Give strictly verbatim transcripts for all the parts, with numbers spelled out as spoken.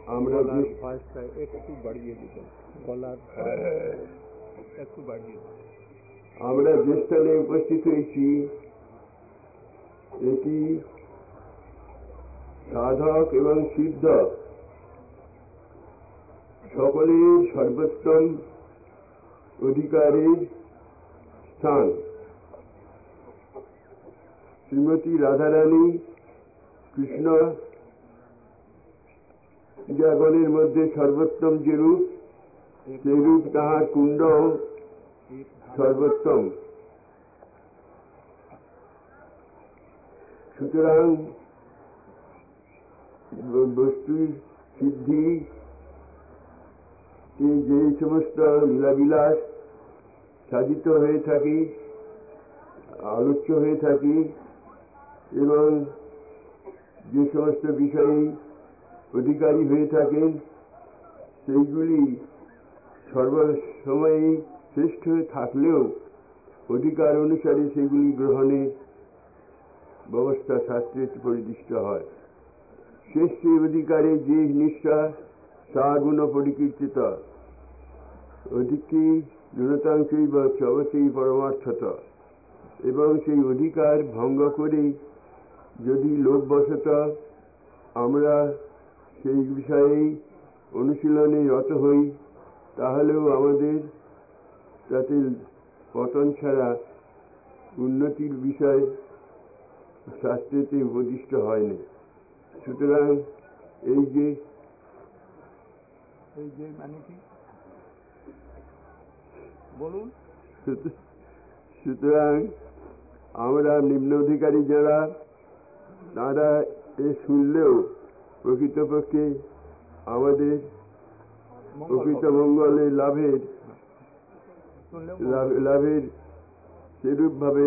আমরা গলার ভয়েসটা একটু বাড়িয়ে দিবেন, গলার একটু বাড়িয়ে দিবেন। আমরা যে স্থানে উপস্থিত হয়েছি এটি সাধক এবং সিদ্ধ সকলের সর্বোত্তম অধিকারীর স্থান। শ্রীমতী রাধারানী কৃষ্ণ জাগরণের মধ্যে সর্বোত্তম যে রূপ, সেই রূপ তাহার কুণ্ড সর্বোত্তম। সুতরাং বস্তুর সিদ্ধি যে সমস্ত লীলাবিলাস সাধিত হয়ে থাকে, আলোচ্য হয়ে থাকে এবং যে সমস্ত বিষয়ে অধিকারী হয়ে থাকেন, সেইগুলি সর্বসময়ই শ্রেষ্ঠ থাকলেও অধিকার অনুসারে সেগুলি গ্রহণের ব্যবস্থা শাস্ত্রে পরিদৃষ্ট হয়। শ্রেষ্ঠ অধিকারে যে নিষ্ঠা সা গুণ পরিকীর্তিত অধিকী ন্যূনতাংশই বা সবচেয়ে পরমার্থত। এবং সেই অধিকার ভঙ্গ করে যদি লোকবশত আমরা সেই বিষয়েই অনুশীলনে রত হই, তাহলেও আমাদের তাতে পতন ছাড়া উন্নতির বিষয় শাস্ত্রেতে উপদিষ্ট হয়নি। সুতরাং এই যে এই যে মানে কি বলুন, সুতরাং আমরা নিম্ন অধিকারী যারা, তারা এ শুনলেও প্রকৃতপক্ষে আমাদের প্রকৃত মঙ্গলের লাভের লাভের সেরূপ ভাবে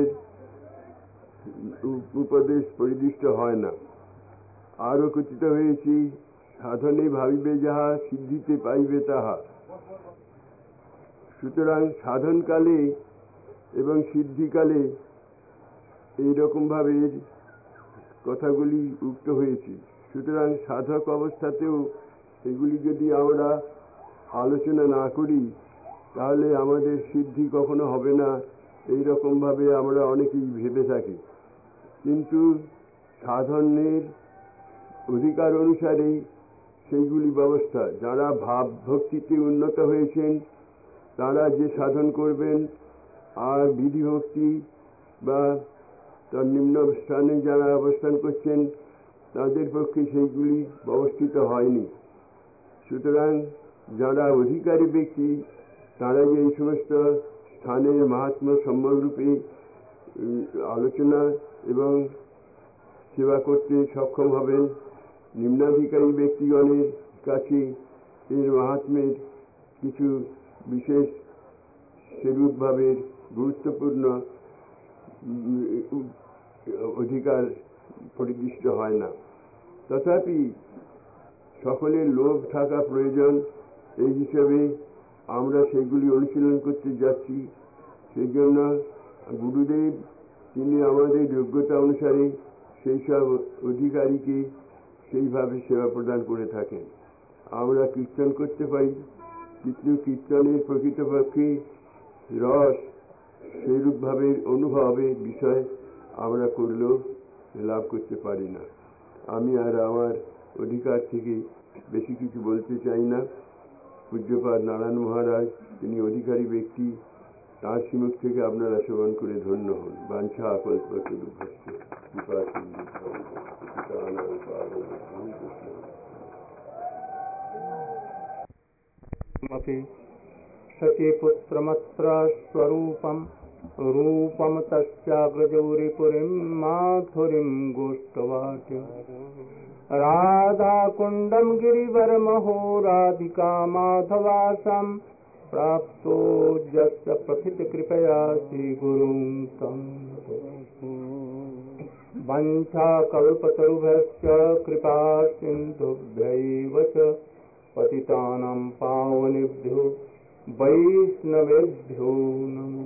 উপদেশ পরিদৃষ্ট হয় না। আরো কথিত হয়েছি, সাধনে ভাবিবে যাহা সিদ্ধিতে পাইবে তাহা। সুতরাং সাধনকালে এবং সিদ্ধিকালে এইরকম ভাবে কথাগুলি উক্ত হয়েছে। সুতরাং সাধক অবস্থাতেও এগুলি যদি আমরা আলোচনা না করি, তাহলে আমাদের সিদ্ধি কখনো হবে না, এইরকম ভাবে আমরা অনেকেই ভেবে থাকি। কিন্তু সাধনের অধিকার অনুসারে সেইগুলি ব্যবস্থা। যারা ভাব ভক্তিতে উন্নত হয়েছেন তারা যে সাধন করবেন, আর বিধি ভক্তি বা তার নিম্ন স্থানে যারা অবস্থান করছেন তাদের পক্ষে সেইগুলি ব্যবস্থিত হয়নি। সুতরাং যারা অধিকারী ব্যক্তি তারা যে এই সমস্ত স্থানের মাহাত্ম্য সম্যকরূপে আলোচনা এবং সেবা করতে সক্ষম হবেন। নিম্নাধিকারী ব্যক্তিগণের কাছে এর মাহাত্ম্যের কিছু বিশেষ সেরূপভাবে গুরুত্বপূর্ণ অধিকার পরিদৃষ্ট হয় না। তথাপি সকলের লোভ থাকা প্রয়োজন। এই হিসাবে আমরা সেগুলি অনুশীলন করতে যাচ্ছি। সেই জন্য গুরুদেব তিনি আমাদের যোগ্যতা অনুসারে সেই সব অধিকারীকে সেইভাবে সেবা প্রদান করে থাকেন। আমরা কীর্তন করতে পারি, কিন্তু কীর্তনের প্রকৃতপক্ষে রস সেইরূপভাবে অনুভবের বিষয় আমরা করলেও লাভ করতে পারি না। আমি আর আমার অধিকার থেকে বেশি কিছু বলতে চাই না। পূজ্যপাদ নারায়ণ মহারাজ তিনি অধিকারী ব্যক্তি, তাঁর শ্রীমুখ থেকে আপনারা শ্রবণ করে ধন্য হন। বাঞ্ছা কল্পতরুভ্যশ্চ কৃপা সিন্ধুভ্যেব সচি পুত্রমত্র স্বরূপম রূপম তস্যাগ্রজৌরিপুরীম মাথুরীম গোষ্ঠবাট্য রাধাকুণ্ডম গিরিবরমহো রাধিকা মাধবাসম प्राप्तो यस्य प्रथित कृपया श्रीगुरुं तं वंशाकल्पतरुभ्यश्च कृपा सिन्धुभ्यैव च पतितानां पावनेभ्यो वैष्णवेभ्यो नमो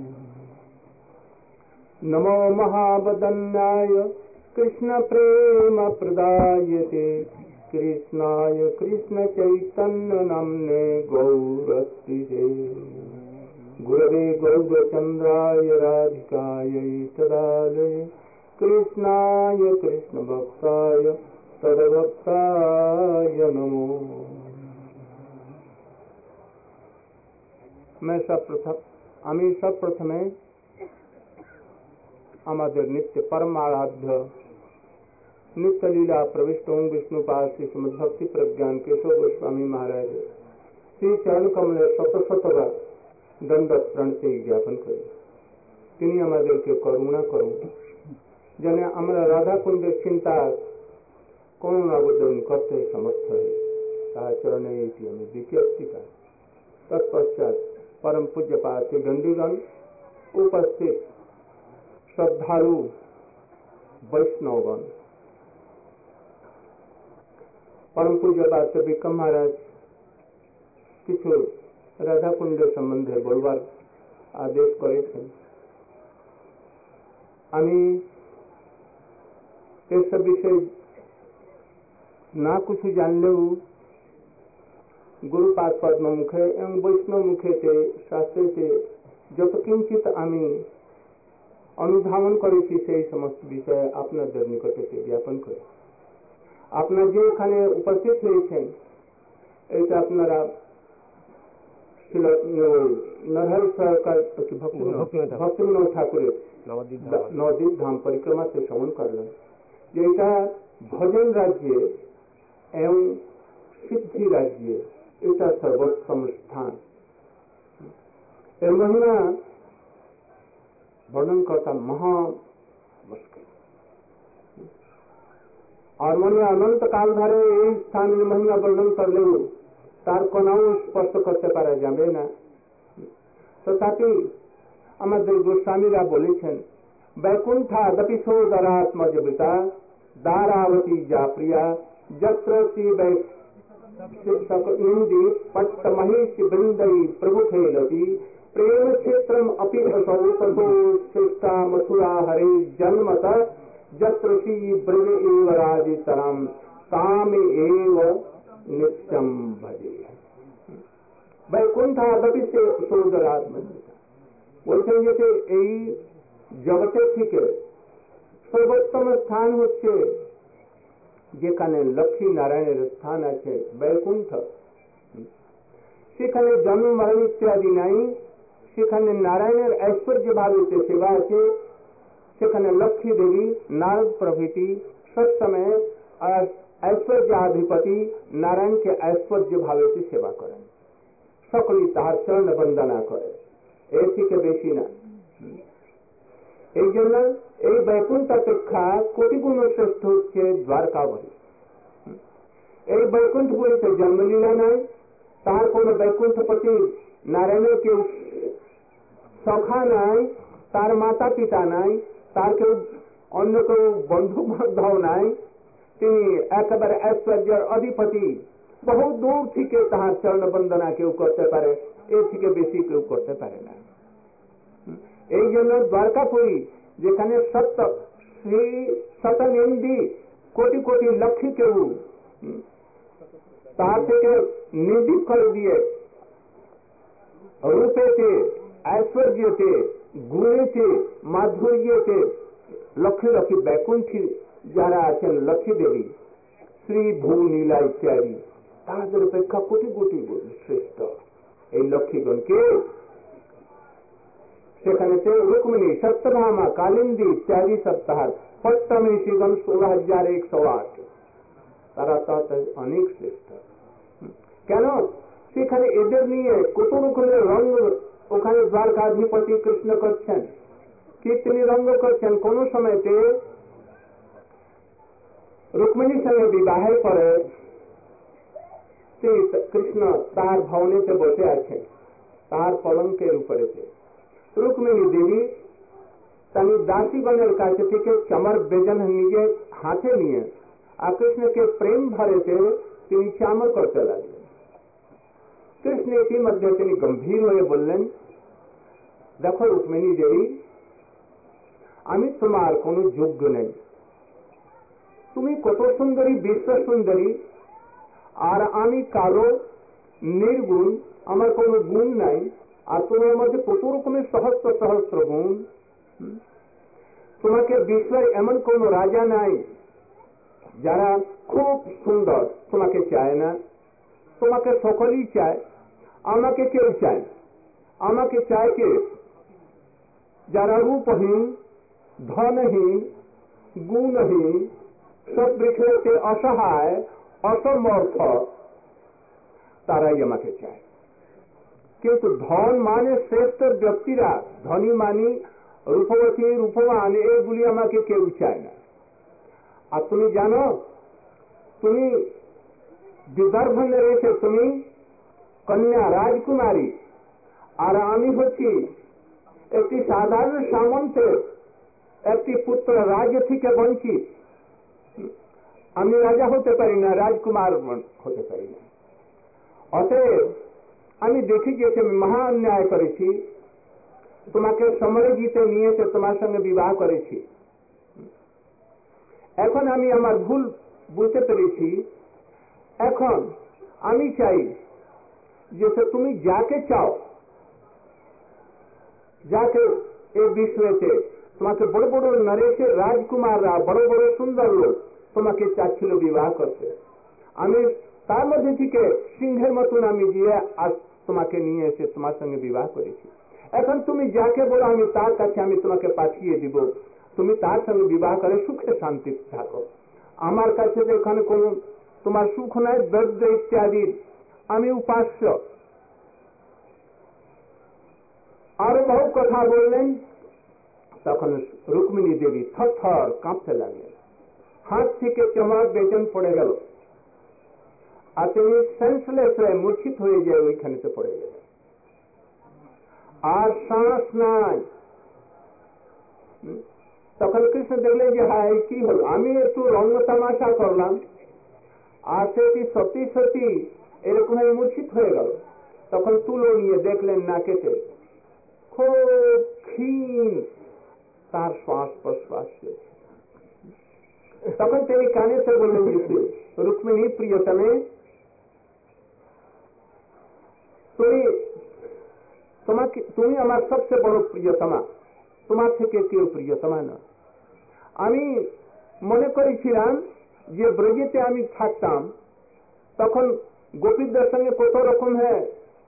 नमो महावदन्याय कृष्णप्रेमप्रदायते कृष्णाय कृष्ण चैतन्य नाम्ने गौरतिसे गुरवे गौरचंद्राय राधिकायै तदालये कृष्णाय कृष्ण भक्ताय तदभक्ताय नमो। मैं सब प्रथम আমি সব প্রথমে আমাদের নিত্য परमाराध्य नित्य लीला प्रविष्ट ओम विष्णुपाद श्री श्रीमद् भक्ति प्रज्ञान केशव गोस्वामी महाराज श्री चरण कमले शत शतবার दंडवत प्रणति ज्ञापन करी তিনি আমাদেরকে করুণা করুন যেন আমরা রাধা কুণ্ডের চিন্তা করুণাবোধন করতে সমর্থ হই তার চরণে এটি আমি বিজ্ঞপ্তি করি। तत्पश्चात परम पूज्य पाद के गंडीगण उपस्थित श्रद्धालु वैष्णवगण परम पूज्य पाद के विक्रम महाराज কিছু রাধাকুণ্ড সম্বন্ধে বলবার আদেশ করেছেন। আমি এসব বিষয়ে না কিছু জানলেও गुरुपाद पद्म मुखे एवं वैष्णव मुखे से शास्त्रे से যত কিঞ্চিত আমি অনুধাবন করেছি সেই সমস্ত বিষয়ে আপনাদের নিকটে জ্ঞাপন করি। আপনারা যে এখানে উপস্থিত হয়েছেন এটা আপনারা নরহরি সরকার ভক্তিবিনোদ ঠাকুরের নবদ্বীপ ধাম परिक्रमा से श्रवण करলেন যে এটা ভজন রাজ্যে এবং সিদ্ধি রাজ্যে এটা সর্বোত্তম স্থান। এর মহিমা वर्णन करता महा मुश्किल और मन अनंत काल धरे এই স্থানের মহিমা বর্ণন করলেও তার কোনাও স্পষ্ট করতে পারা যাবে না। তথাপি আমাদের গোস্বামীরা বলেছেন বৈকুণ্ঠা দপি সোদরাত্মজবিতা দারাবতী যা প্রিয়া যত্র শ্রী इंदी पट्ट महेश बृंदई प्रभु खेलती प्रेम क्षेत्रम अपि असौ प्रभु श्रेष्ठा मथुरा हरे जन्मत जत्र श्री ब्रज एव राजितरम ताम एव नित्यम भजे। बैकुंठा दपि से सोदरात्म বলছেন যে এই জগতের থেকে সর্বোত্তম স্থান হচ্ছে যেখানে লক্ষ্মী নারায়ণের স্থান আছে বৈকুণ্ঠ। সেখানে জন্ম মরণ ইত্যাদি নাই, সেখানে নারায়ণের ঐশ্বর্য ভাবিত সেবা আছে, সেখানে লক্ষ্মী দেবী নারদ প্রভৃতি সবসময় ঐশ্বর্যাধিপতি নারায়ণকে ঐশ্বর্য ভাবিত সেবা করেন, সকলেই তাহার চরণ বন্দনা করে, এর থেকে বেশি না। এই জন্য এই বৈকুণ্ঠ অপেক্ষা কোটি গুণ শ্রেষ্ঠ হচ্ছে দ্বারকাবলী। এই বৈকুণ্ঠপুরীতে জন্মলীলা নাই, তার কোন বৈকুণ্ঠপতি নারায়ণের কেউ সখা নাই, তার মাতা পিতা নাই, তার কেউ অন্য কেউ বন্ধু বান্ধব নাই, তিনি একেবারে ঐশ্বর্যের অধিপতি, বহু দূর থেকে তাহার চরণ বন্দনা কেউ করতে পারে, এর থেকে বেশি কেউ করতে পারে না। এই জন্য দ্বারকাপুরী যেখানে সত্য শ্রী শতনিন্দি কোটি কোটি লক্ষ্মী কেউ তার থেকে নির্দিক করে দিয়ে রূপেতে ঐশ্বর্যতে গুণেতে মাধুর্যতে লক্ষ্মী লক্ষ্মী বৈকুণ্ঠী যারা আছেন লক্ষ্মী দেবী শ্রী ভূ নীলা ইত্যাদি তাদের অপেক্ষা কোটি কোটি শ্রেষ্ঠ এই লক্ষ্মীগণকে সেখানে রুক্মিণী সত্যভামা কালিন্দী ইত্যাদি সপ্তাহ পট্টমী শ্রীগণ ষোলো হাজার একশো আট তারা তাতে অনেক শ্রেষ্ঠ। কেন সেখানে এদের নিয়ে কত রকমের রঙ ওখানে দ্বারকাধিপতি কৃষ্ণ করছেন, কীর্তনী রঙ্গ করছেন। কোন সময়তে রুক্মিণীর সঙ্গে বিবাহের পরে কৃষ্ণ তার ভবনেতে বসে আছেন, তার পলঙ্কের উপরেতে রুক্মিণী দেবী তিনি দাসীগণের কাছে থেকে চামর বেজন নিজে হাতে নিয়ে আর কৃষ্ণকে প্রেম ভরেতে তিনি চামর করতে লাগলেন। কৃষ্ণ ইতিমধ্যে তিনি গম্ভীর হয়ে বললেন, দেখো রুক্মিণী দেবী, আমি তোমার কোনো যোগ্য নেই, তুমি কত সুন্দরী, বিশ্ব সুন্দরী, আর আমি কালো নির্গুণ, আমার কোনো গুণ নাই, আর তোমার মধ্যে কত রকমের সহস্র সহস্র গুণ। তোমাকে বিশ্বের এমন কোন রাজা নাই যারা খুব সুন্দর তোমাকে চায় না, তোমাকে সকলেই চায়, আমাকে কেউ চায়। আমাকে চায় কে? যারা রূপহীন, ধনহীন, গুণহীন, সব বিষয়তে অসহায়, অসমর্থ, তারাই আমাকে চায়। কিন্তু ধন মানে শ্রেষ্ঠ ব্যক্তিরা, ধনী মানি, রূপবতী, রূপবান, এগুলি আমাকে কেউ চায় না। আর তুমি জানো, তুমি বিদর্ভনে রয়েছে, তুমি কন্যা রাজকুমারী, আর আমি হচ্ছি একটি সাধারণ সামন্তের একটি পুত্র, রাজ্য থেকে বঞ্চিত। আমি রাজা হতে পারি না, রাজকুমার হতে পারি না। অতএব আমি দেখি যে আমি মহা অন্যায় করেছি, তোমাকে সমরে জিতে নিয়েছে, তোমার সঙ্গে বিবাহ করেছি। এখন আমি আমার ভুল বুঝতে পেরেছি। এখন আমি চাই যে তুমি যাকে চাও, যাকে এই বিশ্বেতে তোমাকে বড় বড় নরেশের রাজকুমাররা, বড় বড় সুন্দর লোক তোমাকে চাচ্ছিল বিবাহ করতে, আমি তার মধ্যে থেকে সিংহের মতন আমি গিয়ে আজ তোমাকে নিয়ে এসে তোমার সঙ্গে বিবাহ করেছি। এখন তুমি যাকে বলো আমি তার কাছে আমি তোমাকে পাঠিয়ে দিব, তুমি তার সঙ্গে বিবাহ করে সুখে শান্তি থাকো। আমার কাছে তো এখানে কোন তোমার সুখ নয়, দরিদ্র ইত্যাদি, আমি উপাস্য। আরো বহু কথা বললেন। তখন রুক্মিণী দেবী থর থর কাঁপতে লাগলেন, হাত থেকে চমার বেতন পড়ে গেল, আর তিনি সেন্সলেস হয়ে মূর্ছিত হয়ে যায়, ওইখানেতে পড়ে গেল, আর শ্বাস নাই। তখন কৃষ্ণ দেখলেন যে হ্যাঁ কি হল, আমি একটু রঙ্গ তামাশা করলাম আর সেটি সত্যি সত্যি এরকম মূর্ছিত হয়ে গেল। তখন তুলো নিয়ে দেখলেন নাকেতে খুব ক্ষীণ তার শ্বাস প্রশ্বাস। তখন তিনি কানে সে বললেন, রুক্মিণী প্রিয়তমে, তুমি তোমাকে তুমি আমার সবচেয়ে বড় প্রিয়তমা, তোমার থেকে কেউ প্রিয়তমা না। আমি মনে করেছিলাম যে ব্রজেতে আমি থাকতাম, তখন গোপীদের সঙ্গে কত রকম হয়,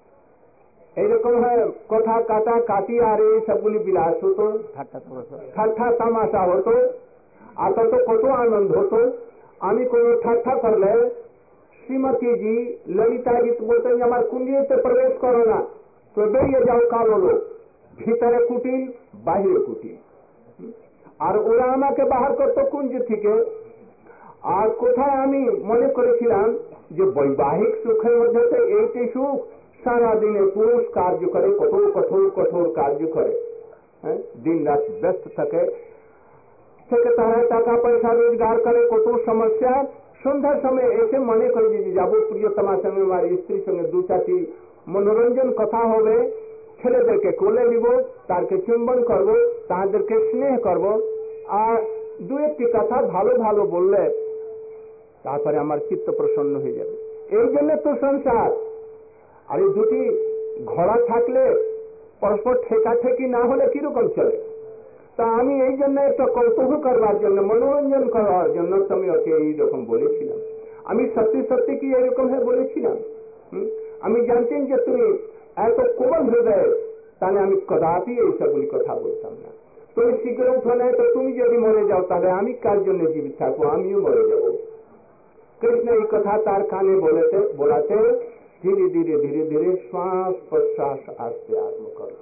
এইরকম হয় কথা কাটা কাটি, আর এই সবগুলি বিলাস হতো, ঠাট্টা তামাশা হতো, আর তত কত আনন্দ হতো। আমি কোনো ঠাট্টা করলে শ্রীমতী জি, ললিতা জি বলতেন যে আমার কুঞ্জিতে প্রবেশ করো না, তো বেরিয়ে যাও কালো লোক, ভিতরে কুটিল বাহিরে কুটিল। আর ওরা আমাকে বাহার করতো কুঞ্জ থেকে। আর কোথায় আমি মনে করেছিলাম যে বৈবাহিক সুখের মধ্যে তো এইটি সুখ, সারাদিনে পুরুষ কার্য করে, কত কঠোর কঠোর কার্য করে, হ্যাঁ, দিন রাত ব্যস্ত থাকে, থেকে তারা টাকা পয়সা রোজগার করে, কত সমস্যা। সন্ধ্যার সময় এসে মনে করে যে যাবো প্রিয়তমার সঙ্গে, আমার স্ত্রীর সঙ্গে দু চারটি মনোরঞ্জন কথা হবে, ছেলেদেরকে কোলে নিব, তারকে চুম্বন করব, তাদেরকে স্নেহ করব, আর দু একটি কথা ভালো ভালো বললে তারপরে আমার চিত্ত প্রসন্ন হয়ে যাবে। এই জন্য তো সংসার। আর এই দুটি ঘোড়া থাকলে পরস্পর ঠেকা ঠেকি না হলে কিরকম চলে? তা আমি এই জন্য একটা কৌতূহল করবার জন্য, মনোরঞ্জন করার জন্য তুমি ওকে এইরকম বলেছিলাম। আমি সত্যি সত্যি কি এরকম হয়ে বলেছিলাম? আমি জানতেন যে তুমি এত কোমল হৃদয়, তাহলে আমি কদাপি এইসবগুলি কথা বলতাম না। তুমি শীঘ্র উঠো না, তো তুমি যদি মরে যাও তাহলে আমি কার জন্য জীবিত থাকবো? আমিও মরে যাব। কৃষ্ণ এই কথা তার কানে বলেতে বলাতে ধীরে ধীরে ধীরে ধীরে শ্বাস প্রশ্বাস আসতে আরম্ভ করল।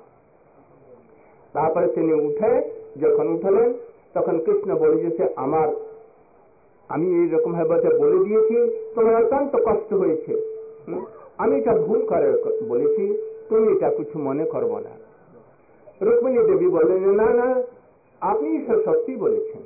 তারপরে তিনি উঠে যখন উঠলেন, তখন কৃষ্ণ বলে যে আমার আমি এইরকম ভাবে বলে দিয়েছি, তোমার অত্যন্ত কষ্ট হয়েছে, আমি এটা ভুল করে বলেছি, তুমি এটা কিছু মনে করবো না। রুক্মিণী দেবী বললেন, না না, আপনি সত্যি বলেছেন,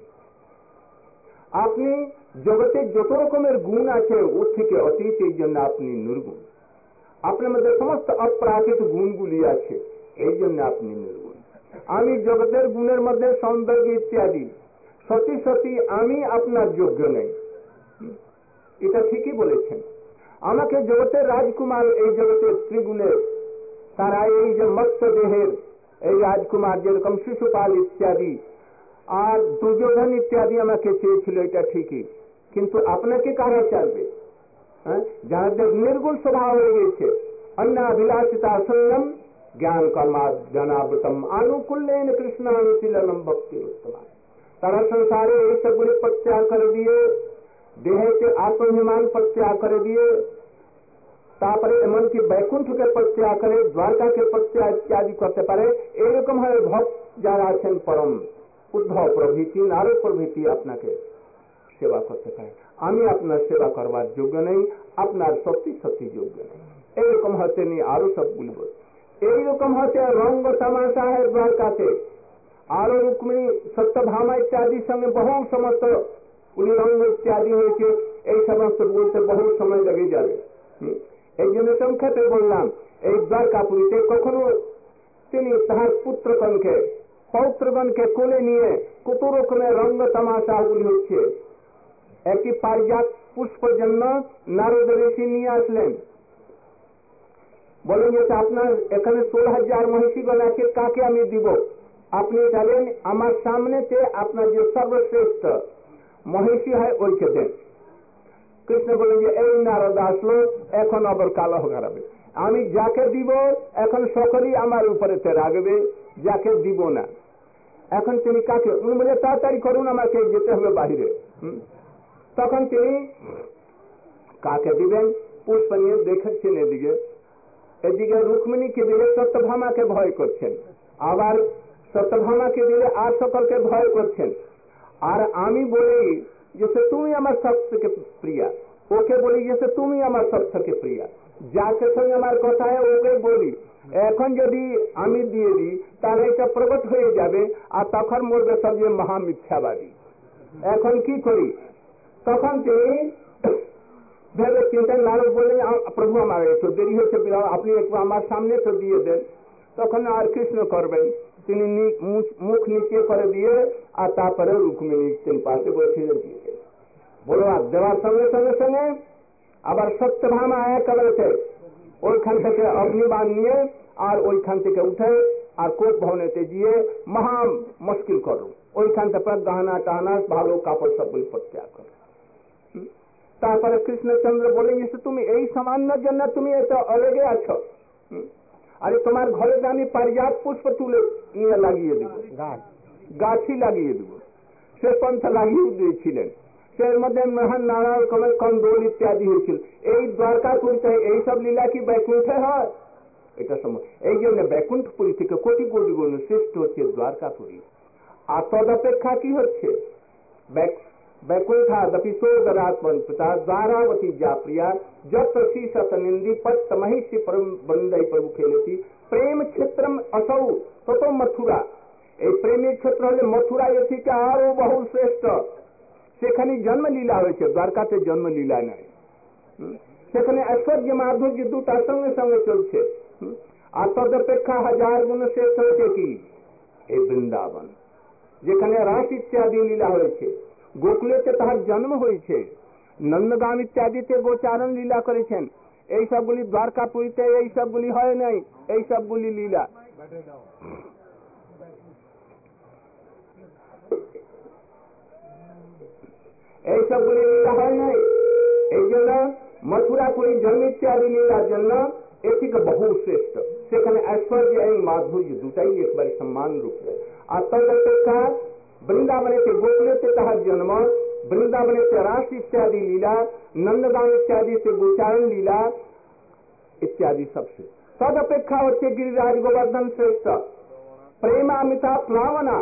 আপনি জগতে যত রকমের গুণ আছে ওর থেকে অতীত, এই জন্য আপনি নির্গুণ। আপনার মধ্যে সমস্ত অপ্রাকৃত গুণগুলি আছে, এই জন্য আপনি নির্গুণ। আমি জগতের গুণের মধ্যে সৌন্দর্য ইত্যাদি, সত্যি সত্যি আমি আপনার যোগ্য নেই, এটা ঠিকই বলেছেন। আমাকে জগতের রাজকুমার, এই জগতের স্ত্রীগুণে তারা এই যে মত্ত দেহের এই রাজকুমার যেরকম শিশুপাল ইত্যাদি আর দুর্যোধন ইত্যাদি আমাকে চেয়েছিল, এটা ঠিকই, কিন্তু আপনাকে কারা চাইবে? হ্যাঁ, যাদের নির্গুণ স্বভাব হয়ে গেছে, অন্যাভিলাষিতা শূন্যম জ্ঞান কর্মাজ্ঞানাবৃতম আনুকূল্যেন কৃষ্ণানুশীলনম ভক্তি উত্তম। তারা সংসারে এই সবগুলি প্রত্যাগ করে দিয়ে, দেহেতে আত্মনির্মাণ প্রত্যাগ করে দিয়ে, তারপরে এমনকি বৈকুণ্ঠকে প্রত্যাগ করে দ্বারকাকে প্রত্যাগ ইত্যাদি করতে পারে, এইরকম ভাবে ভক্ত যারা আছেন পরম উদ্ধব প্রভৃতি নারদ প্রভৃতি আপনাকে সেবা করতে পারে। আমি আপনার সেবা করবার যোগ্য নেই, আপনার সত্যি সত্যি যোগ্য নেই, এইরকম হতে নি আরো সব বলব। এইরকম হতে রঙ্গ তামাশা হয় দ্বারকাতে, আরো রুক্মিণী সত্যভামা ইত্যাদির সঙ্গে বহু সমস্ত উনি রঙ্গ ইত্যাদি হয়েছে, এই সমস্ত বলতে বহু সময় লেগে যাবে। এই জন্য সংক্ষেপে বললাম, এই দ্বারকাপুরীতে কখনো তিনি তাহার পুত্রগণকে পৌত্রগণকে কোলে নিয়ে কত রকমের রঙ্গ তামাশাগুলি হচ্ছে। একটি পারিজাত পুষ্প জন্য নারদ ঋষি নিয়ে আসলেন, বলেন যে আপনার এখানে ষোলো হাজার মহিষীগণ আছে, কাকে আমি দিব? আপনি জানেন আমার সামনেতে আপনার যে সর্বশ্রেষ্ঠ মহিষী হয় ওইকে দেন। কৃষ্ণ বলেন যে এই নারদ আসলো, এখন আবার কালো হারাবে, আমি যাকে দিব এখন সকলেই আমার উপরে রাগবে, যাকে দিব না। এখন তিনি কাকে? উনি বলে তাড়াতাড়ি করুন, আমাকে যেতে হবে বাহিরে। তখন তিনি কাকে দিবেন? পুষ্প নিয়ে দেখেছেন এদিকে, এদিকে রুক্মিণীকে দিলে সত্যভামাকে ভয় করছেন, আবার সত্যভামাকে দিলে আর সকলকে ভয় করছেন। আর আমি বলি যে তুমি আমার সব থেকে প্রিয়া, ওকে বলি যে তুমি আমার সব থেকে প্রিয়া, যাকে সঙ্গে আমার কথা হয় ওকে বলি। এখন যদি আমি দিয়ে দিই তাহলে এটা প্রকট হয়ে যাবে, আর তখন মরবে সব যে মহামিথ্যাবাদী। এখন কি করি? তখন তিনি ভেবে চিন্তা নারদ বললেন, প্রভু আমার একটু দেরি হচ্ছে, আপনি একটু আমার সামনে তো দিয়ে দেন। তখন আর কৃষ্ণ করবেন, তিনি মুখ নিচে করে দিয়ে আর তারপরে রুক্মিণী তিনি পাশে বসে দিয়ে বলো, আর দেওয়ার সঙ্গে সঙ্গে সঙ্গে আবার সত্যভামা একেবারে ওইখান থেকে অগ্নিবাণ নিয়ে আর ওইখান থেকে উঠে আর কোট ভবনেতে গিয়ে মহা মুশকিল করো, ওইখান থেকে গহনা টানা ভালো কাপড় সব প্রত্যাগ করো। তারপরে কৃষ্ণচন্দ্র বলে গেছে, তুমি এই সামান্য জন্য তুমি এটা অলেগে আছো, আরে তোমার ঘরে আমি পারিজাত পুষ্প তুলে নিয়ে লাগিয়ে দেব, গাছি লাগিয়ে দেব। সে পন্থা লাগিয়ে দিয়েছিলেন, এর মধ্যে মহান নানা রকমের কন্দল ইত্যাদি হয়েছিল। এই দ্বারকাপুরীতে এইসব লীলা কি বৈকুণ্ঠে হয়? এটা সময় এই জন্য বৈকুণ্ঠপুরী থেকে কোটি কোটি গুণ শ্রেষ্ঠ হচ্ছে দ্বারকাপুরী। আর তদপেক্ষা কি হচ্ছে? বৈকুণ্ঠাদপি সোদরাত্মন পিতা দ্বারাবতী যা প্রিয়া যত শীর্ষত নিন্দি পত্ত মহিষী বন্দই প্রভু খেলেছি প্রেম ক্ষেত্রম অসৌ তত মথুরা। এই প্রেমের ক্ষেত্র হলে মথুরা, এর থেকে আরো বহু শ্রেষ্ঠ। সেখানে জন্মলীলা হয়েছে, দ্বারকাতে জন্মলীলা নাই। সেখানে ঐশ্বর্য মাধুর্য দুটার সঙ্গে সঙ্গে চলছে। আর তদপেক্ষা হাজার গুণ শ্রেষ্ঠ হচ্ছে কি এই বৃন্দাবন, যেখানে রাস ইত্যাদি লীলা হয়েছে। গোকুলেতে তাহার জন্ম হয়েছে, নন্দগাম ইত্যাদিতে গোচারণ লীলা করেছেন। এই সবগুলি দ্বারকাপুরীতে এই সবগুলি হয় নাই, এই সবগুলি লীলা। এই সবগুলি লীলা হয় নাই। এই জন্য মথুরাপুরী জন্ম ইত্যাদি লীলার জন্য এর থেকে বহু শ্রেষ্ঠ। সেখানে ঐশ্বর্য এবং মাধুর্য দুটাই একবার সমান রূপে। আর তদপেক্ষা বৃন্দাবনেতে গোকুলেতে তাহার জন্ম, বৃন্দাবনেতে রাস ইত্যাদি লীলা, নন্দগাम ইত্যাদি से गोचारण লীলা ইত্যাদি सबसे। তদপেক্ষা হচ্ছে गिरिराज गोवर्धन শ্রেষ্ঠ। প্রেমামিতা প্লাবনা,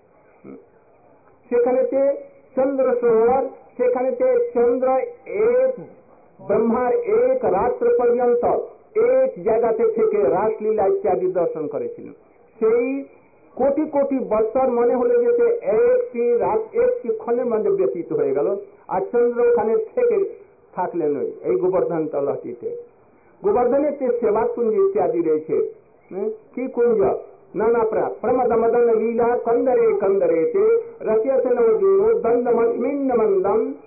সেখানেতে চন্দ্র সরোবর, সেখানেতে চন্দ্র এক ব্রহ্মার এক রাত্র পর্যন্ত এক জায়গাতে থেকে রাসলীলা ইত্যাদি দর্শন করেছিলেন। সেই কোটি কোটি বছর মনে হলো যে একটি রাত একটি ক্ষণের মধ্যে ব্যতীত হয়ে গেল। আর চন্দ্র ওখানে থেকে থাকলেন এই গোবর্ধন তলটিতে। গোবর্ধনের সেবা কুঞ্জ ইত্যাদি রয়েছে। কি কুঞ্জ? নানা প্রমদ মদন লীলা কন্দরে কন্দরে রচয়ত নবদীনো দন্দমস্মিন্ন মন্দম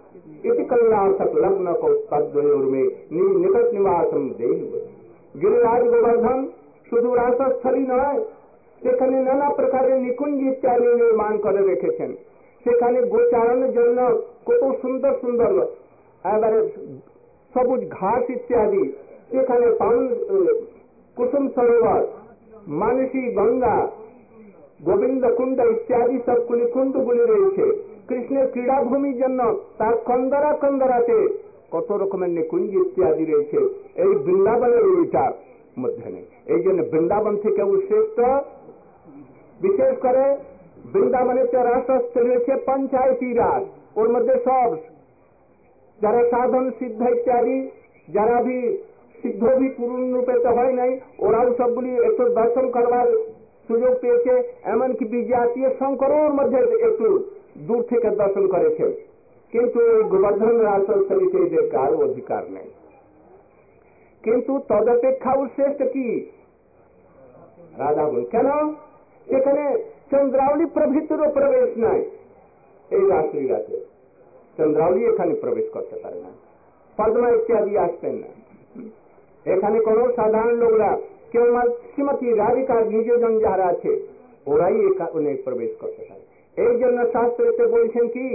इति कल्याणक लग्न को तद्वयोर में निकट निवासम देव। गिरिराज गोवर्धन शुधु रासस्थली नয়, সেখানে নানা প্রকারের নিকুঞ্জ ইত্যাদি নির্মাণ করে রেখেছেন। সেখানে গোচারণের জন্য কত সুন্দর সুন্দর এবারে সবুজ ঘাস ইত্যাদি, সেখানে কুসুম সরোবর, মানসী গঙ্গা, গোবিন্দ কুণ্ড ইত্যাদি সবগুলি কুণ্ডগুলি রয়েছে। কৃষ্ণের ক্রীড়াভূমির জন্য তার কন্দরা কন্দরাতে কত রকমের নিকুঞ্জ ইত্যাদি রয়েছে, এই বৃন্দাবনের ওইটার মধ্যে নেই। এই জন্য বৃন্দাবন থেকে শ্রেষ্ঠ। বিশেষ করে বৃন্দাবনেতে রাসস্থলী হচ্ছে পঞ্চায়েতি রাস, ওর মধ্যে সব যারা সাধন সিদ্ধ ইত্যাদি, যারা ভি সিদ্ধ ভি পূর্ণ রূপে তো হয় নাই, ওরাও সবগুলি একটু দর্শন করবার সুযোগ পেয়েছে। এমনকি বিজাতীয় শঙ্করের মধ্যে একটু দূর থেকে দর্শন করেছে। কিন্তু এই গোবর্ধন রাসস্থলীতে এদের কারো অধিকার নেই। কিন্তু তদপেক্ষাও শ্রেষ্ঠ কি রাধাকুণ্ড। কেন? সেখানে চন্দ্রাবলী প্রভৃতিরও প্রবেশ নাই। এই রাত্রিরাতে চন্দ্রাবলী এখানে প্রবেশ করতে পারে না, পদ্মা ইত্যাদি আসতেন না। এখানে কোন সাধারণ লোকরা, কেউ শ্রীমতী রাধিকার নিজজন যারা আছে ওরাই এখানে প্রবেশ করতে পারে। এই জন্য শাস্ত্রতে বলছেন কি,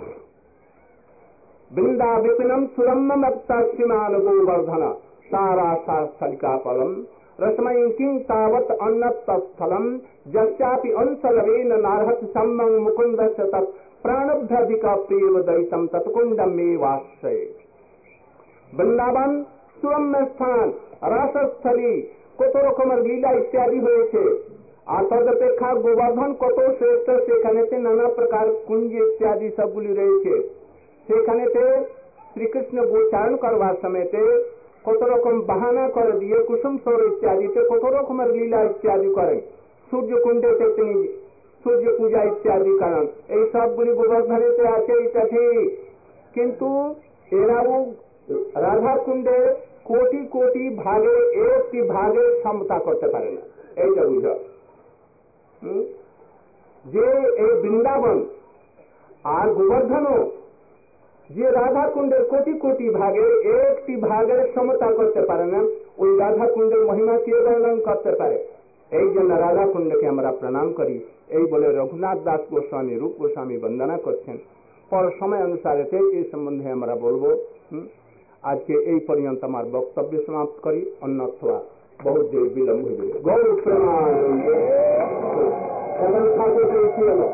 বৃন্দা বিপিনম সুরম্যমপ্তাশ্রীমান গোবর্ধন সারা শাস্ত্রিকা ফলম रसमयी किं तावत् अन्नतस्थलम जस्यापि अंशलवेन नारहत सम्मं मुकुन्दस्य तत् प्राणभ्यधिका प्रिय दैतम तत्कुंडम में वाश्रय। বৃন্দাবন সুরম্য স্থান, রাসস্থলী, কত রকমের লীলা ইত্যাদি হয়েছে। আর তদপেক্ষা গোবর্ধন কত শ্রেষ্ঠ। সেখানেতে নানা প্রকার কুঞ্জ ইত্যাদি সবগুলি রয়েছে। সেখানেতে শ্রীকৃষ্ণ গোচারণ করবার সময়তে কত রকম বাহানা করে দিয়ে কুসুম সর ইত্যাদিতে কত রকমের লীলা ইত্যাদি করেন। সূর্যকুণ্ডেতে তিনি সূর্য পূজা ইত্যাদি করেন। এই সবগুলি গোবর্ধনেতে আছে, এটা ঠিক। কিন্তু এরাও রাধা কুণ্ডে কোটি কোটি ভাগে একটি ভাগের সমতা করতে পারে না। এইটা বুঝ যে এই বৃন্দাবন আর গোবর্ধনও যে রাধা কুণ্ডের কোটি কোটি ভাগের একটি ভাগের সমতা করতে পারে না, ওই রাধা কুণ্ডের মহিমা কে বর্ণন করতে পারে। এই জন্য রাধা কুণ্ডকে আমরা প্রণাম করি। এই বলে রঘুনাথ দাস গোস্বামী, রূপ গোস্বামী বন্দনা করছেন। পর সময় অনুসারে এই সম্বন্ধে আমরা বলবো। আজকে এই পর্যন্ত আমার বক্তব্য সমাপ্ত করি, অন্যথা বহু দেব বিলম্ব হইবে। গৌর প্রণাম। এখন ঠাকুর পেয়েছি হলো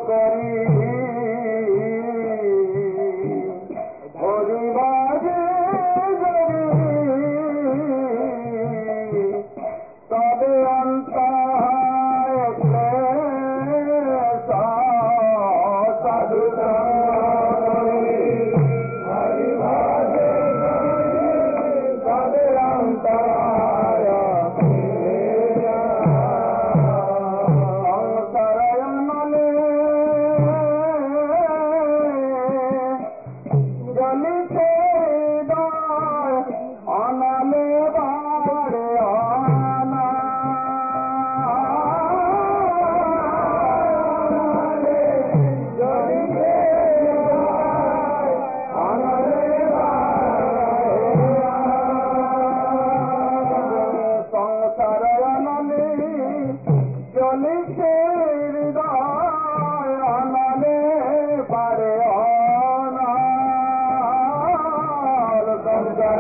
Hare লিখে হৃদয় অনলে পারে অনাল গঙ্গা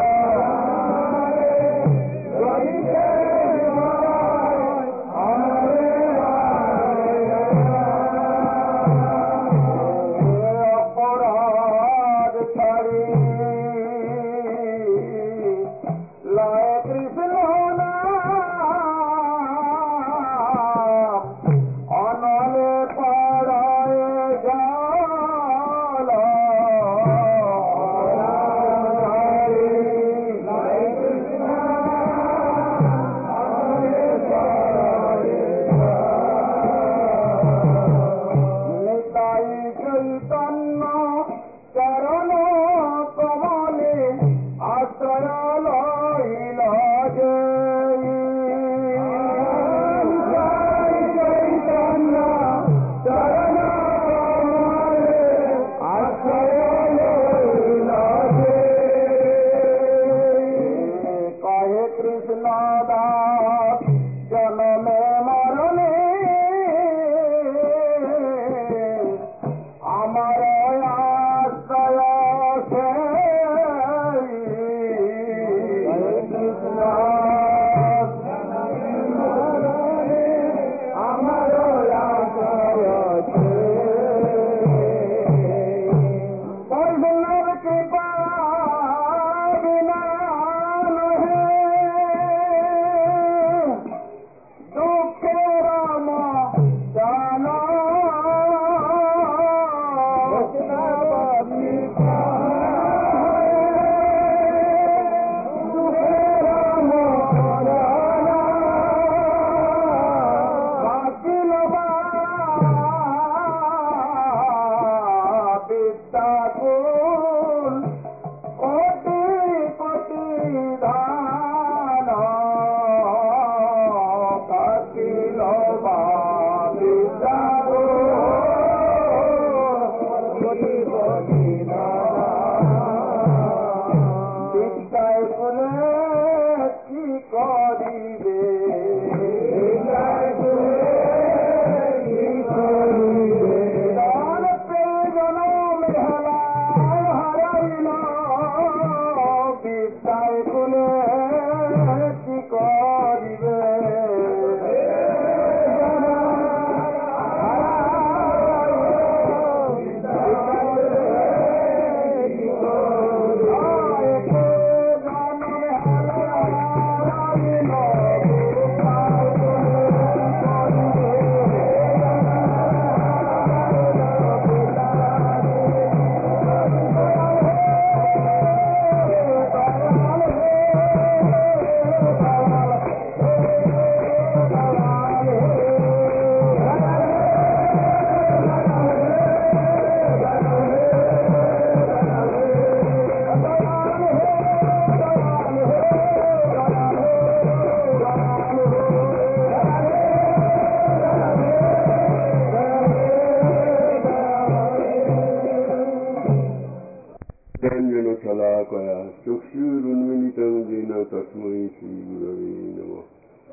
शलाकया चक्षुरुन्मिलितं येन तस्मै श्रीगुरवे नमः।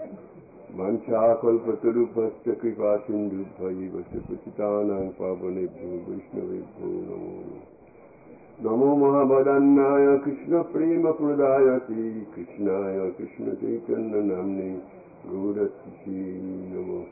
वाञ्छाकल्पतरुभ्यश्च कृपासिन्धुभ्यैव च पतितानां पावनेभ्यो वैष्णवेभ्यो नमो नमो महावदन्नाय कृष्णप्रेमप्रदायते कृष्णाय कृष्णचैतन्यनाम्ने गौरतिथे नमः।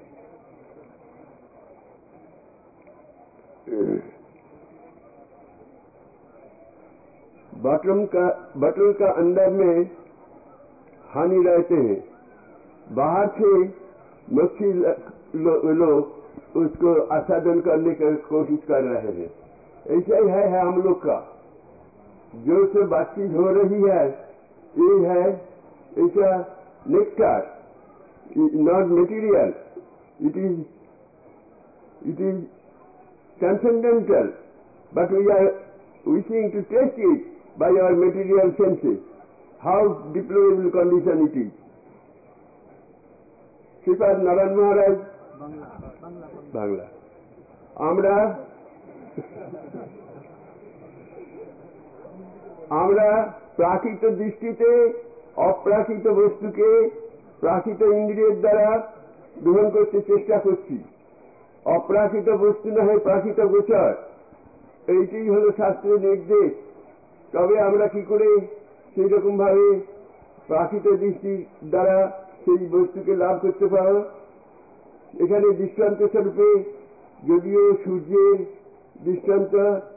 बटन का बटन का अंदर में हानि रहते हैं, बाहर से मच्छी लोग लो, उसको आस्वादन करने की कोशिश कर रहे हैं। ऐसा ही है, है हम लोग का जो से बातचीत हो रही है, ये है ऐसा nectar, not material, it is it is transcendental, but we are wishing to taste it by our material senses. How deplorable condition it is. Sripad Naran Maharaj, Bangla. আমরা আমরা প্রাকৃত দৃষ্টিতে অপ্রাকৃত বস্তুকে প্রাকৃত ইন্দ্রিয়ের দ্বারা গ্রহণ করতে চেষ্টা করছি। অপ্রাকৃত বস্তু না হয় প্রাকৃত গোচর, এইটাই হলো শাস্ত্রের নির্দেশ। তবে আমরা কি করে সেই রকম ভাবে প্রাকৃত দৃষ্টি দ্বারা সেই বস্তুকে লাভ করতে পারো? এখানে দৃষ্টান্ত স্বরূপে যদিও সূর্যের দৃষ্টান্ত,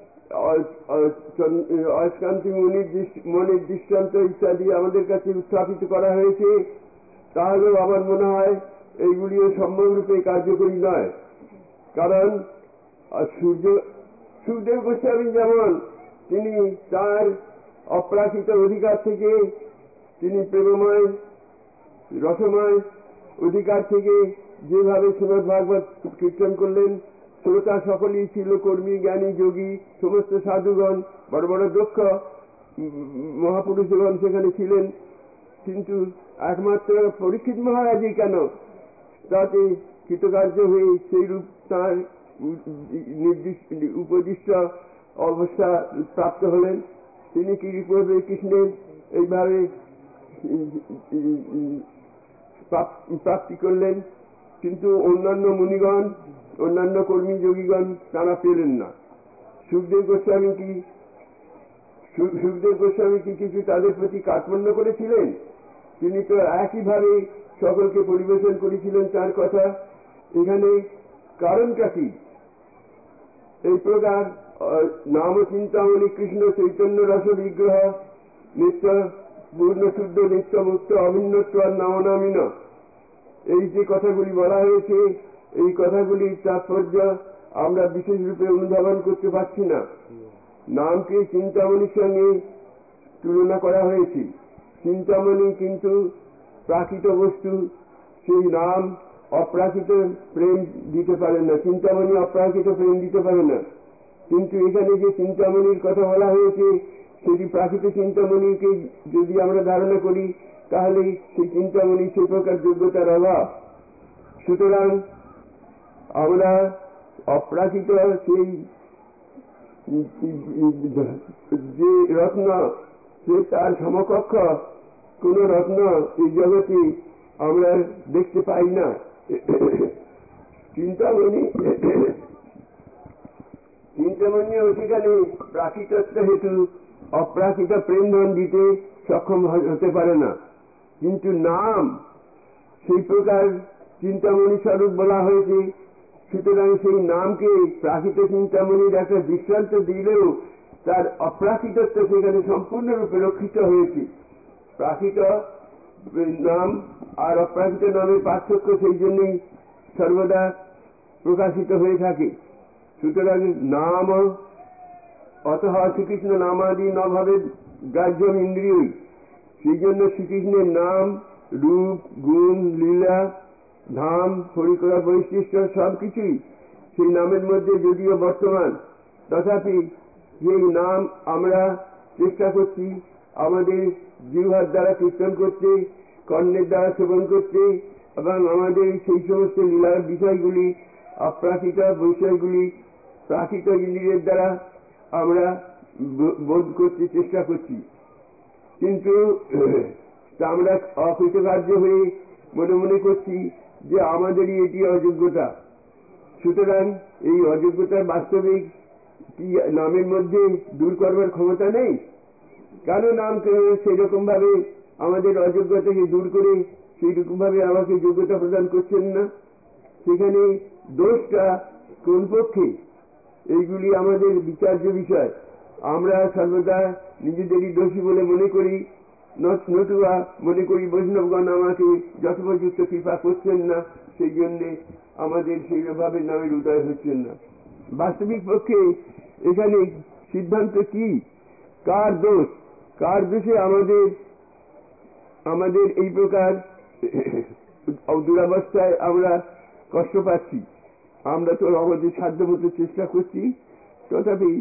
অয়স্কান্তি মনির মনের দৃষ্টান্ত ইত্যাদি আমাদের কাছে উত্থাপিত করা হয়েছে, তাহলেও আমার মনে হয় এইগুলিও সম্যকরূপে কার্যকরী নয়। কারণ সূর্য সুখদেব গোস্বামী যেমন তিনি তার অপ্রাকৃত অধিকার থেকে, তিনি প্রেমময় রসময় অধিকার থেকে যেভাবে শ্রীমদ্ ভাগবত কীর্তন করলেন, শ্রোতা সকলেই ছিল কর্মী, জ্ঞানী, যোগী, সমস্ত সাধুগণ, বড় বড় দক্ষ মহাপুরুষগণ সেখানে ছিলেন। কিন্তু একমাত্র পরীক্ষিত মহারাজই কেন তাতে কৃতকার্য হয়ে সেইরূপ তাঁর নির্দিষ্ট উপদিষ্ট অবস্থা প্রাপ্ত হলেন? তিনি কি করবে কৃষ্ণের এইভাবে প্রাপ্তি করলেন, কিন্তু অন্যান্য মুনিগণ, অন্যান্য কর্মী যোগীগণ তারা পেলেন না। সুখদেব গোস্বামী কি সুখদেব গোস্বামী কি কিছু তাদের প্রতি কার্পণ্য করেছিলেন? তিনি তো একইভাবে সকলকে পরিবেশন করেছিলেন তার কথা। এখানে কারণটা কি? এই প্রকার নাম চিন্তামণি কৃষ্ণ চৈতন্য রস বিগ্রহ নিত্য পূর্ণ শুদ্ধ নিত্য মুক্ত অভিন্নত্ব আর নামনামিন, এই যে কথাগুলি বলা হয়েছে, এই কথাগুলির তাৎপর্য আমরা বিশেষ রূপে অনুধাবন করতে পারছি না। নামকে চিন্তামণির সঙ্গে তুলনা করা হয়েছে। চিন্তামণি কিন্তু প্রাকৃত বস্তু, সেই নাম অপ্রাকৃত প্রেম দিতে পারে না। চিন্তামণি অপ্রাকৃত প্রেম দিতে পারে না। কিন্তু এখানে যে চিন্তামণির কথা বলা হয়েছে, সেটি প্রাকৃত চিন্তামণিকে যদি আমরা ধারণা করি, তাহলে সেই চিন্তামণি সেই প্রকার যোগ্যতার অভাব। সুতরাং আমরা অপ্রাকৃত সেই যে রত্ন, সে তার সমকক্ষ কোন রত্ন এই জগতে আমরা দেখতে পাই না। চিন্তামণি চিন্তামণিও সেখানে প্রাকৃতত্ব হেতু অপ্রাকৃত প্রেমধন দিতে সক্ষম হতে পারে না। কিন্তু নাম সেই প্রকার চিন্তামণি স্বরূপ বলা হয়েছে। সুতরাং সেই নামকে প্রাকৃত চিন্তামণির একটা দৃষ্টান্ত দিলেও তার অপ্রাকৃতত্ব সেখানে সম্পূর্ণরূপে রক্ষিত হয়েছে। প্রাকৃত নাম আর অপ্রাকৃত নামের পার্থক্য সেই জন্যই সর্বদা প্রকাশিত হয়ে থাকে। সুতরাং নাম অতঃ শ্রীকৃষ্ণ নামাদি নভাবে গ্রাহ্যম ইন্দ্রিয়ই, সেই জন্য শ্রীকৃষ্ণের নাম, রূপ, গুণ, লীলা, ধাম, হরিকথা, বৈশিষ্ট্য সবকিছুই সেই নামের মধ্যে যদিও বর্তমান, তথাপি সেই নাম আমরা চেষ্টা করছি আমাদের জিহ্বার দ্বারা কীর্তন করতে, কর্ণের দ্বারা শ্রবণ করতে, এবং আমাদের সেই সমস্ত লীলার বিষয়গুলি, অপ্রাকৃত বিষয়গুলি প্রাকৃত ইন্দ্রিয়ের দ্বারা আমরা বোধ করতে চেষ্টা করছি। কিন্তু আমরা অকৃতকার্য হয়ে মনে মনে করছি যে আমাদেরই এটি অযোগ্যতা। সুতরাং এই অযোগ্যতার বাস্তবিক কি নামের মধ্যে দূর করবার ক্ষমতা নেই? কেন নামকে সেই রকম ভাবে আমাদের অযোগ্যতাকে দূর করে সেই রকম ভাবে আমাকে যোগ্যতা প্রদান করছেন না? সেখানে দোষটা কোন পক্ষে? এইগুলি আমাদের বিচার্য বিষয়। আমরা সর্বদা নিজেদেরই দোষী বলে মনে করি, নতুবা মনে করি বৈষ্ণবগণ আমাকে যথোপযুক্ত কৃপা করছেন না, সেই জন্যে আমাদের সেইভাবে নামের উদয় হচ্ছেন না। বাস্তবিক পক্ষে এখানে সিদ্ধান্ত কি? কার দোষ? কার দোষে আমাদের আমাদের এই প্রকার দুরাবস্থায় আমরা কষ্ট পাচ্ছি? আমরা তো আমাদের সাধ্যমতো চেষ্টা করছি, তথাপি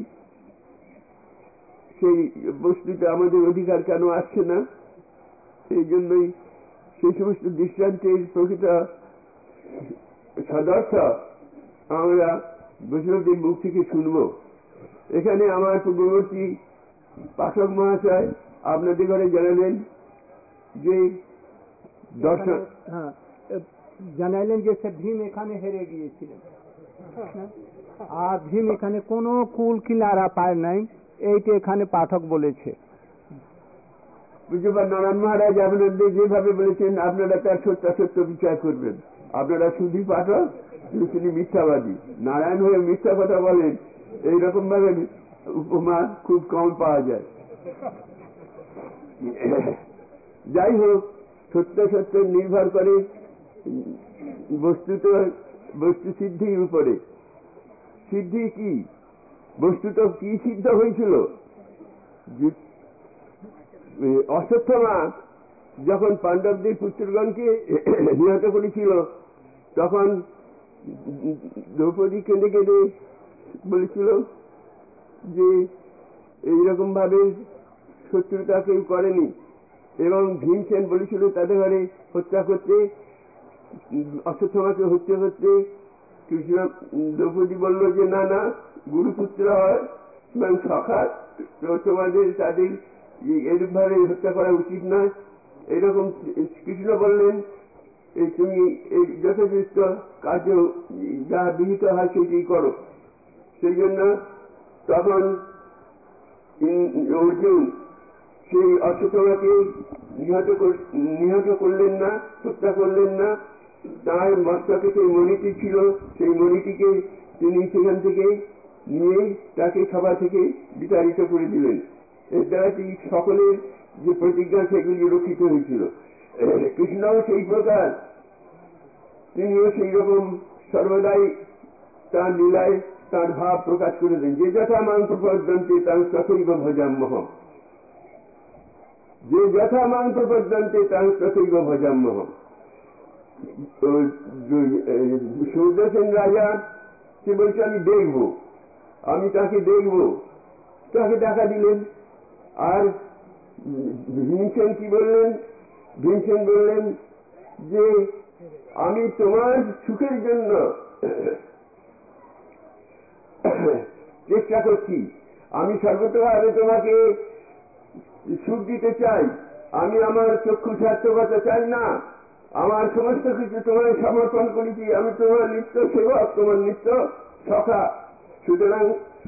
সেই বস্তুতে আমাদের অধিকার কেন আসছে না? সেই জন্যই সেই সমস্ত দৃষ্টান্তের প্রকৃত সদর্থ আমরা বৈষ্ণবদের মুখ থেকে শুনব। এখানে আমার পূর্ববর্তী পাঠক মহাশয় আপনাদের ঘরে জানালেন যে দর্শন, হ্যাঁ, জানাইলেন যে সে ভীম এখানে হেরে গিয়েছিলেন, আর ভীম এখানে কোনো কুল কিনারা পায় নাই, এইটা এখানে পাঠক বলেছে। বুঝতে পার নারায়ণ মহারাজ আপনাদের যেভাবে বলেছেন আপনারা তার সত্যাসত্য বিচার করবেন। আপনারা শুধু পাঠক, শুধু মিথ্যাবাদী, নারায়ণ হয়ে মিথ্যা কথা বলেন, এইরকম ভাবে উপমা খুব কম পাওয়া যায়। যাই হোক, সত্য সত্য নির্ভর করে বস্তুত বস্তু সিদ্ধির উপরে। সিদ্ধি কি? বস্তুত কি সিদ্ধ হয়েছিল? অশ্বত্থামা যখন পাণ্ডবদের পুত্রগণকে নিহত করেছিল, তখন দ্রৌপদী কেঁদে কেঁদে বলেছিল যে এইরকম ভাবে শত্রুতা কেউ করেনি, এবং ভীমসেন বলেছিল তাদের ঘরে হত্যা করতে, অশ্বত্থামাকে হত্যা করতে। কৃষ্ণ দ্রৌপদী বলল যে না না, গুরুপুত্র হয় এবং সখা, তোমাদের তাদের এরূপ ভাবে হত্যা করা উচিত নয়। এরকম কৃষ্ণ বললেন তুমি এই যথাযথ কার্য যা বিহিত হয় সেটি করো। সেই জন্য তখন অর্জুন সেই অশ্বত্থামাকে নিহত নিহত করলেন না, হত্যা করলেন না। তার মস্তকে সেই মণিটি ছিল, সেই মণিটিকে তিনি সেখান থেকে নিয়ে তাকে সভা থেকে বিতাড়িত করে দিলেন। এর দ্বারা তিনি সকলের যে প্রতিজ্ঞা সেগুলি রক্ষিত হয়েছিল। কৃষ্ণও সেই প্রকার, তিনিও সেই রকম সর্বদাই তার লীলায় তার ভাব প্রকাশ করে দেন। যে যথা মাং প্রপদ্যন্তে তাং তথৈব ভজাম্যহম, যে যথা মাং প্রপদ্যন্তে তাং তথৈব ভজাম্যহম। সূর্যসেন রাজা সে বলছে আমি দেখবো, আমি তাকে দেখবো, তাকে দেখা দিলেন। আর ভীমসেন কি বললেন? ভীমসেন বললেন যে আমি তোমার সুখের জন্য চেষ্টা করছি, আমি সর্বতভাবে তোমাকে সুখ দিতে চাই, আমি আমার চক্ষু সার্থকতা চাই না, আমার সমস্ত কিছু তোমায় সমর্পণ করেছি, আমি তোমার নিত্য সেবক, তোমার নিত্য সখা। সুতরাং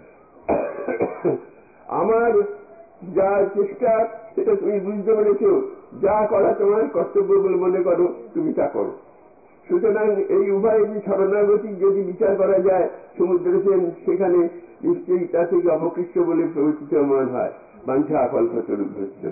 আমার যা চেষ্টা সেটা তুমি বুঝতে পেরেছ, যা করা তোমার কর্তব্য বলে মনে করো তুমি তা করো। সুতরাং এই উভয় শরণাগতি যদি বিচার করা যায়, সমুদ্র সেন সেখানে নিশ্চয়ই তা থেকে অপকৃষ্ট বলে প্রতীয়মান হয়। বাঞ্ছা কল্পতরু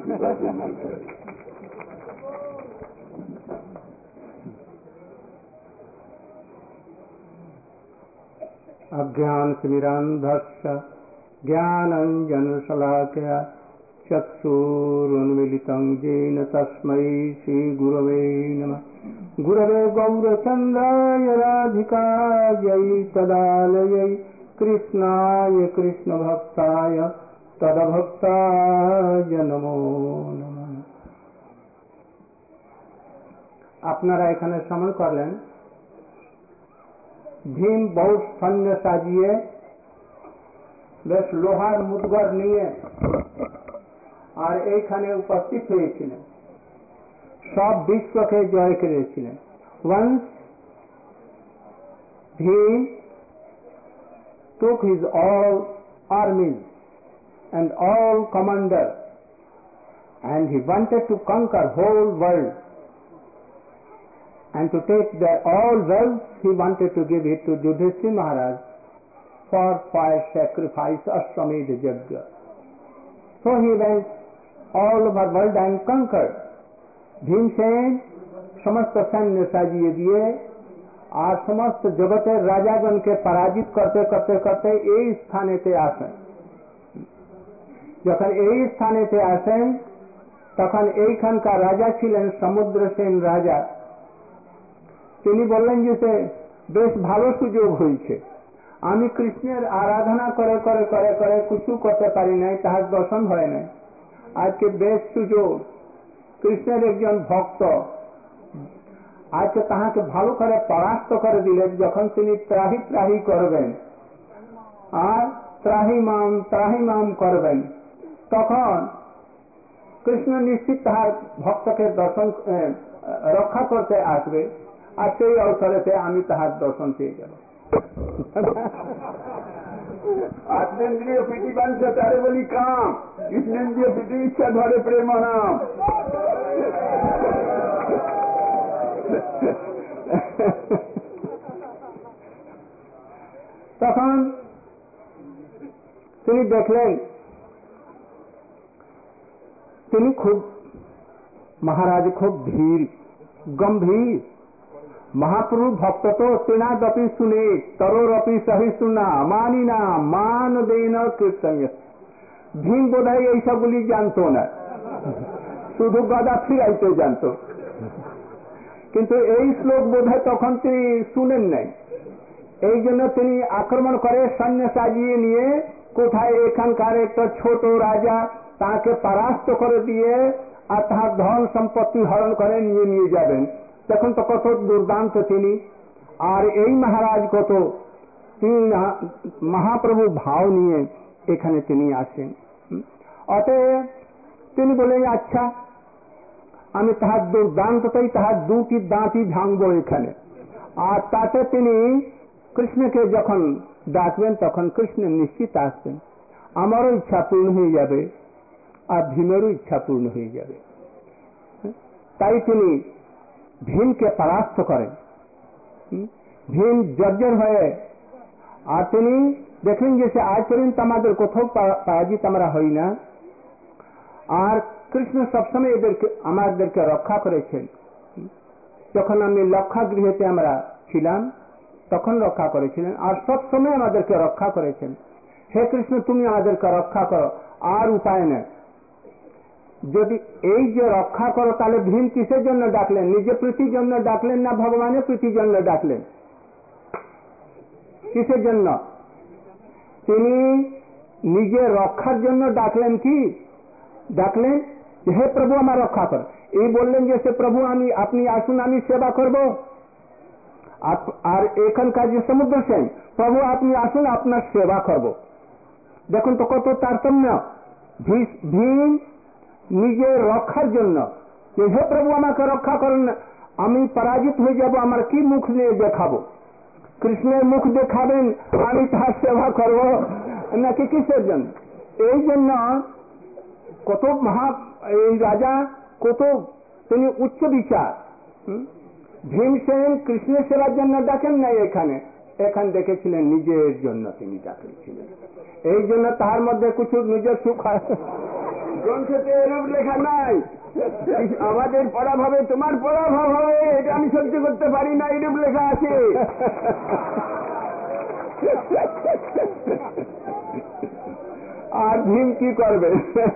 अज्ञानतिमिरान्धस्य ज्ञानाञ्जनशलाकया चक्षुरुन्मीलितं येन तस्मै श्रीगुरवे नमः। गुरवे गौरचन्द्राय राधिकायै तदालयै कृष्णाय कृष्णभक्ताय तदभक्ताय नमो नमः। আপনারা এখানে শ্রবণ করলেন ভীম বহু সৈন্য সাজিয়ে বেশ লোহার মুদ্গর নিয়ে আর এইখানে উপস্থিত হয়েছিলেন, সব বিশ্বকে জয় করেছিলেন। Once he took his all armies and all commanders and he wanted to conquer whole world, and to take their all wealth he wanted to give it to Yudhishthira Maharaj for fire sacrifice, Ashwamedha Yajna. So he went all over world and conquered. Bhimsen সমস্ত সৈন্য সাজিয়ে দিয়ে আর সমস্ত জগতের রাজাগণকে পরাজিত করতে করতে করতে এই স্থানেতে আসেন। যখন এই স্থানেতে আসেন তখন এইখানকার রাজা ছিলেন সমুদ্রসেন রাজা। তিনি বললেন যে বেশ ভালো সুযোগ হয়েছে, আমি কৃষ্ণের আরাধনা করে করে করে করে কিছু করতে পারি নাই, তাহার দর্শন হয় নাই, আজকে বেশ সুযোগ, কৃষ্ণের একজন ভক্ত আজকে তাহাকে ভালো করে পরাস্ত করে দিলেন। যখন তিনি ত্রাহি ত্রাহি করবেন আর ত্রাহিমাম ত্রাহিমাম করবেন, তখন কৃষ্ণ নিশ্চিত তাহার ভক্তকে দর্শন রক্ষা করতে আসবে। আর সেই অবসরেতে আমি তাহার দর্শন পেয়ে গেল। আত্মেন্দ্রিয় প্রীতি বাঞ্ছা তারে বলি কাম, কৃষ্ণেন্দ্রিয় প্রীতি ইচ্ছা ধরে প্রেম নাম। তখন তিনি দেখলেন তিনি খুব মহারাজ খুব ধীর গম্ভীর महाप्रभु भक्त तो तेनादपि सुने तरोरपि सहिष्णुना मानी ना मान देन कीर्तन। भीम बोधहय এই সবগুলি জানতো না, শুধু গদা ফিরাইতে জানতো, কিন্তু এই শ্লোক বোধহয় তখন তিনি শুনেন নাই। এই জন্য তিনি আক্রমণ করে সৈন্য সাজিয়ে নিয়ে কোথায় এখানকার একটা ছোট রাজা তাকে পরাস্ত করে দিয়ে আর তার ধন সম্পত্তি হরণ করে নিয়ে নিয়ে যাবেন। তখন তো কত দুর্দান্ত তিনি, আর এই মহারাজ কত তিনি মহাপ্রভু ভাব নিয়ে এখানে তিনি আসেন। অতএব তিনি বলেন আচ্ছা আমি তাহার দুর্দান্ততাই তাহার দুটি দাঁতই ভাঙবো এখানে। আর তাতে তিনি কৃষ্ণকে যখন ডাকবেন তখন কৃষ্ণ নিশ্চিত আসবেন, আমারও ইচ্ছা পূর্ণ হয়ে যাবে আর ভীমেরও ইচ্ছা পূর্ণ হয়ে যাবে। তাই তিনি ভীমকে পরাস্ত করেন। ভীম জর্জর হয়ে, আর তিনি দেখলেন যে সে আজ পর্যন্ত আমাদের কোথাও পরাজিত আমরা হই না, আর কৃষ্ণ সবসময় এদেরকে আমাদেরকে রক্ষা করেছেন। যখন আমি লক্ষা গৃহেতে আমরা ছিলাম তখন রক্ষা করেছিলেন, আর সবসময় আমাদেরকে রক্ষা করেছেন। হে কৃষ্ণ তুমি আমাদেরকে রক্ষা করো, আর উপায় নেই। যদি এই যে রক্ষা করো তাহলে ভীম কিসের জন্য ডাকলেন? নিজে প্রীতির জন্য ডাকলেন না ভগবানের প্রীতির জন্য ডাকলেন? কিসের জন্য? তিনি নিজে রক্ষার জন্য ডাকলেন। কি ডাকলেন? হে প্রভু আমার রক্ষা কর। এই বললেন যে সে প্রভু আমি আপনি আসুন আমি সেবা করব। আর এখানকার যে সমুদ্র সেন প্রভু আপনি আসুন আপনার সেবা করব। দেখুন তো কত তারতম্য। ভীম নিজের রক্ষার জন্য, যে হে প্রভু আমাকে রক্ষা করুন, আমি পরাজিত হয়ে যাব, আমার কি মুখ নিয়ে দেখাবো? কৃষ্ণের মুখ দেখাবেন আমি তার সেবা করব নাকি কিসের জন্য? এই জন্য কত মহা এই রাজা কত তিনি উচ্চ বিচার। ভীমসেন কৃষ্ণের সেবার জন্য ডাকেন নাই, এখানে এখানে দেখেছিলেন নিজের জন্য তিনি ডাকেছিলেন। এই জন্য তার মধ্যে কিছু নিজের সুখ আছে। গ্রন্থতে এরূপ লেখা নাই আমাদের পরাভাবে তোমার পরাভাব হবে, এটা আমি সহ্য করতে পারি না, এরূপ লেখা আছে। আর ভীম কি করবে?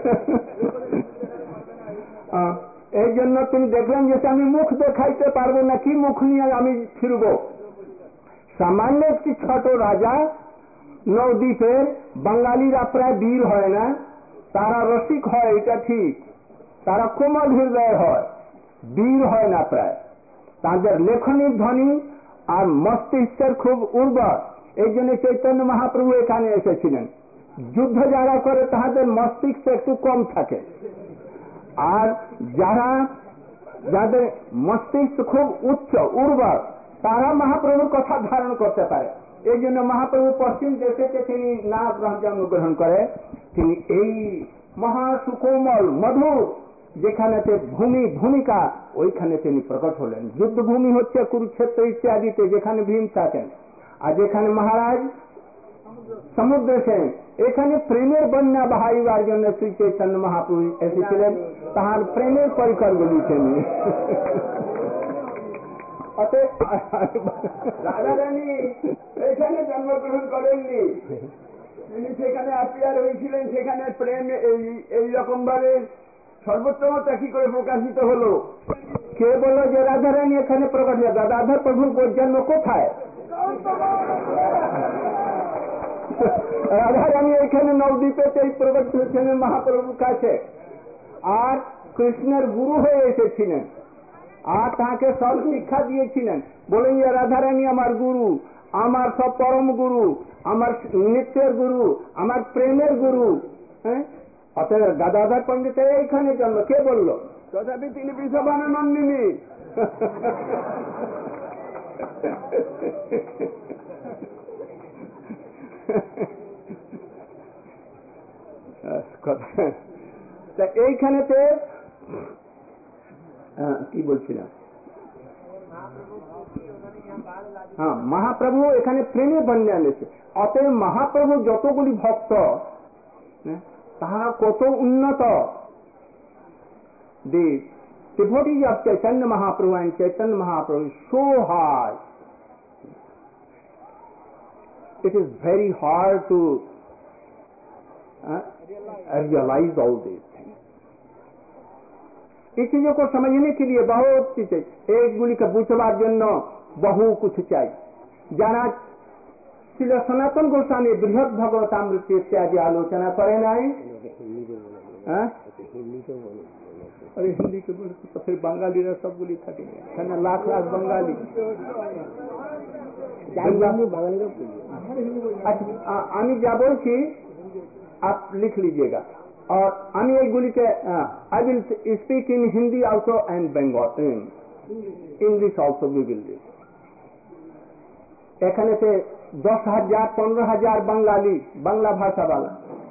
এই জন্য তিনি দেখলেন যে আমি মুখ দেখাইতে পারবো না, কি মুখ নিয়ে আমি ফিরবো? সামান্য একটি ছোট রাজা নবদ্বীপের, বাঙালিরা প্রায় বীর হয় না, তারা রসিক হয় এটা ঠিক, তারা কোমল হৃদয় হয়, বীর হয় না প্রায়। তাদের লেখনী ধ্বনি আর মস্তিষ্কের খুব উর্বর। এই জন্য চৈতন্য মহাপ্রভু এখানে এসেছিলেন। যুদ্ধ যারা করে তাদের মস্তিষ্ক একটু কম থাকে, আর যারা যাদের মস্তিষ্ক খুব উচ্চ উর্বর তারা মহাপ্রভুর কথা ধারণ করতে পারে। এই জন্য মহাপ্রভু পশ্চিম দেশেতে তিনি না জন্মগ্রহণ করে, তিনি এই মহা সুকোমল মধুর যেখানেতে ভূমি ভূমিকা ওইখানে তিনি প্রকট হলেন। যুদ্ধভূমি হচ্ছে কুরুক্ষেত্র ইত্যাদিতে যেখানে ভীম থাকেন, আর যেখানে মহারাজ সমুদ্র সেন, এখানে প্রেমের বন্যা বাহাইবার জন্য শ্রী চৈতন্য মহাপ্রভু এসেছিলেন তাহার প্রেমের পরিকরগুলিকে নিয়ে। রাধা রানী এখানে জন্মগ্রহণ করেননি, তিনি সেখানে অ্যাপিয়ার হয়েছিলেন। সেখানে প্রেম এই রকম ভাবে সর্বোত্তমতা কি করে প্রকাশিত হলো? কে বলল যে রাধা রানী এখানে প্রকাশ? রাধা প্রভুর জন্ম কোথায়? রাধা রানী এখানে নবদ্বীপেতে প্রকট হয়েছিলেন মহাপ্রভুর কাছে, আর কৃষ্ণের গুরু হয়ে এসেছিলেন, আর তাকে সব শিক্ষা দিয়েছিলেন। বলেন যে রাধা রানী আমার গুরু, আমার সব পরম গুরু, আমার নিত্যের গুরু, আমার প্রেমের গুরু। হ্যাঁ, অতএব গাদাধর পণ্ডিতের এইখানে জন্ম। কে বলল? তথাপি তিনি বৃষভানু নন্দিনী। তা এইখানেতে কি বলছিলাম, হ্যাঁ মহাপ্রভু এখানে প্রেমে বন্যা এনেছে। অতএব মহাপ্রভু যতগুলি ভক্ত তাহারা কত উন্নত। The devotees of Chaitanya Mahaprabhu and Chaitanya Mahaprabhu is so high. It is very hard to uh, realize all these things. इस चीजों को समझने के लिए बहुत चीज है। एक गुली का बुझवार जन्य बहु कुछ चाहिए। जाना श्री सनातन गोस्वामी बृहद भगवतामृत इत्यादि आलोचना करे नहीं। अरे हिंदी के बोले तो फिर बंगाली रह सब बोली था लाख लाख बंगाली। अच्छा আমি যা বলছি आप लिख लीजिएगा। और আমি এইগুলি के I will speak in Hindi also and Bengal English also we will read. এখানে से दस हजार पंद्रह हजार बंगाली बांग्ला भाषा वाला